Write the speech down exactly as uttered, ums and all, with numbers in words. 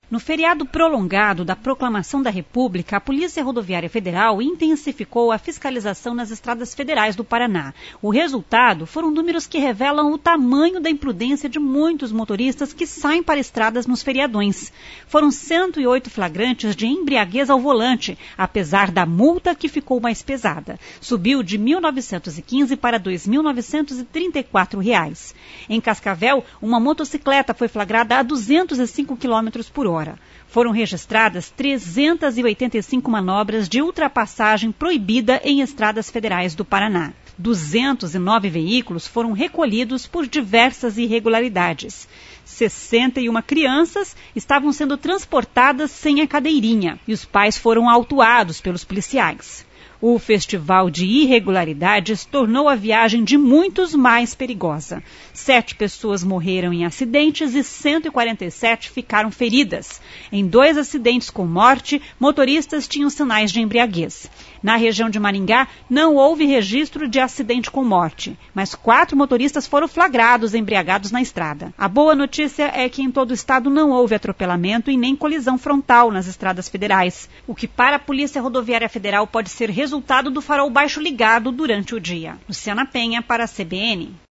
No feriado prolongado da Proclamação da República, a Polícia Rodoviária Federal intensificou a fiscalização nas estradas federais do Paraná. O resultado foram números que revelam o tamanho da imprudência de muitos motoristas que saem para estradas nos feriadões. Foram cento e oito flagrantes de embriaguez ao volante, apesar da multa que ficou mais pesada. Subiu de mil novecentos e quinze para dois mil novecentos e trinta e quatro reais. Em Cascavel, uma motocicleta foi flagrada a duzentos e cinco quilômetros por hora. Foram registradas trezentas e oitenta e cinco manobras de ultrapassagem proibida em estradas federais do Paraná. duzentos e nove veículos foram recolhidos por diversas irregularidades. sessenta e uma crianças estavam sendo transportadas sem a cadeirinha e os pais foram autuados pelos policiais. O festival de irregularidades tornou a viagem de muitos mais perigosa. Sete pessoas morreram em acidentes e cento e quarenta e sete ficaram feridas. Em dois acidentes com morte, motoristas tinham sinais de embriaguez. Na região de Maringá, não houve registro de acidente com morte, mas quatro motoristas foram flagrados embriagados na estrada. A boa notícia é que em todo o estado não houve atropelamento e nem colisão frontal nas estradas federais, o que para a Polícia Rodoviária Federal pode ser resultado do farol baixo ligado durante o dia. Luciana Penha para a C B N.